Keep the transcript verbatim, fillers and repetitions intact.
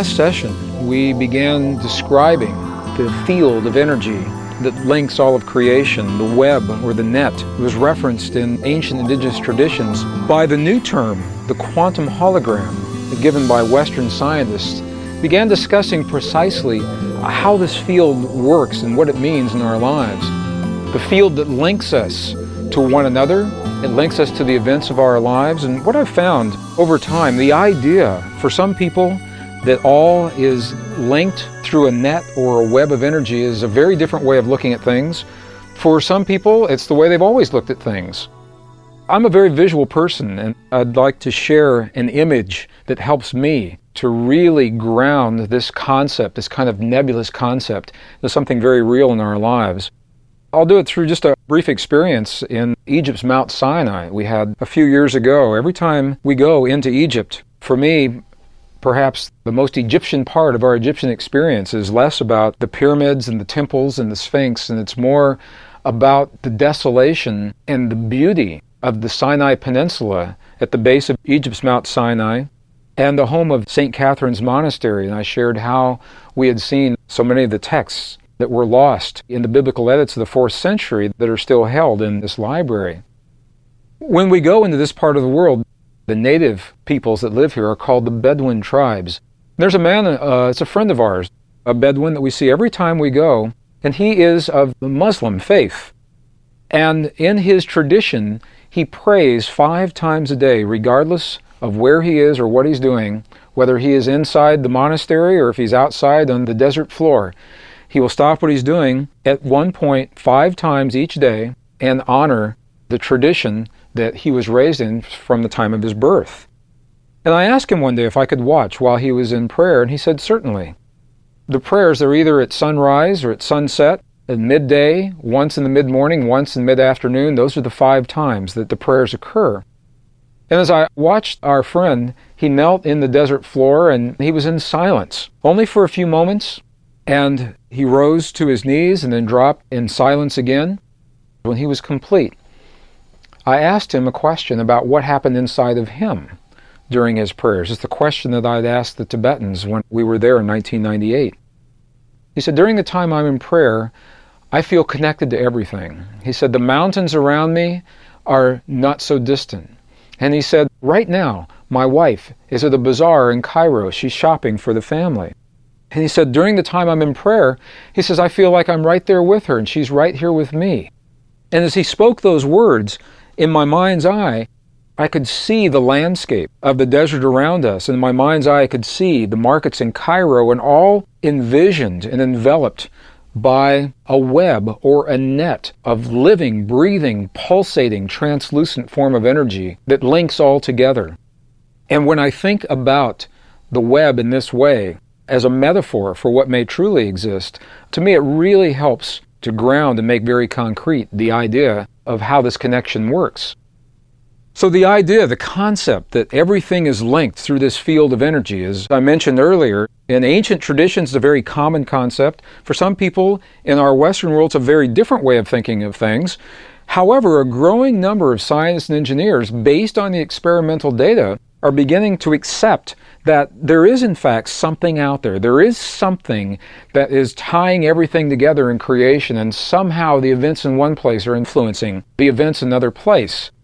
last session, we began describing the field of energy that links all of creation, the web or the net. It was referenced in ancient indigenous traditions by the new term, the quantum hologram, given by Western scientists, began discussing precisely how this field works and what it means in our lives. The field that links us to one another, it links us to the events of our lives. And what I've found over time, the idea for some people that all is linked through a net or a web of energy is a very different way of looking at things. For some people, it's the way they've always looked at things. I'm a very visual person, and I'd like to share an image that helps me to really ground this concept, this kind of nebulous concept, to something very real in our lives. I'll do it through just a brief experience in Egypt's Mount Sinai we had a few years ago. Every time we go into Egypt, for me, perhaps the most Egyptian part of our Egyptian experience is less about the pyramids and the temples and the Sphinx, and it's more about the desolation and the beauty of the Sinai Peninsula at the base of Egypt's Mount Sinai and the home of Saint Catherine's Monastery. And I shared how we had seen so many of the texts that were lost in the biblical edits of the fourth century that are still held in this library. When we go into this part of the world, the native peoples that live here are called the Bedouin tribes. There's a man, uh, it's a friend of ours, a Bedouin that we see every time we go, and he is of the Muslim faith. And in his tradition, he prays five times a day, regardless of where he is or what he's doing, whether he is inside the monastery or if he's outside on the desert floor. He will stop what he's doing at one point five times each day and honor the tradition that he was raised in from the time of his birth. And I asked him one day if I could watch while he was in prayer, and he said, certainly. The prayers are either at sunrise or at sunset, at midday, once in the mid-morning, once in mid-afternoon. Those are the five times that the prayers occur. And as I watched our friend, he knelt in the desert floor and he was in silence, only for a few moments, and he rose to his knees and then dropped in silence again. When he was complete, I asked him a question about what happened inside of him during his prayers. It's the question that I'd asked the Tibetans when we were there in nineteen ninety-eight. He said, during the time I'm in prayer, I feel connected to everything. He said, the mountains around me are not so distant. And he said, right now, my wife is at a bazaar in Cairo. She's shopping for the family. And he said, during the time I'm in prayer, he says, I feel like I'm right there with her and she's right here with me. And as he spoke those words, in my mind's eye, I could see the landscape of the desert around us. In my mind's eye, I could see the markets in Cairo, and all envisioned and enveloped by a web or a net of living, breathing, pulsating, translucent form of energy that links all together. And when I think about the web in this way, as a metaphor for what may truly exist, to me it really helps to ground and make very concrete the idea of how this connection works. So the idea, the concept that everything is linked through this field of energy, as I mentioned earlier, in ancient traditions it's a very common concept. For some people in our Western world it's a very different way of thinking of things. However, a growing number of scientists and engineers, based on the experimental data, are beginning to accept that there is in fact something out there. There is something that is tying everything together in creation, and somehow the events in one place are influencing the events in another place.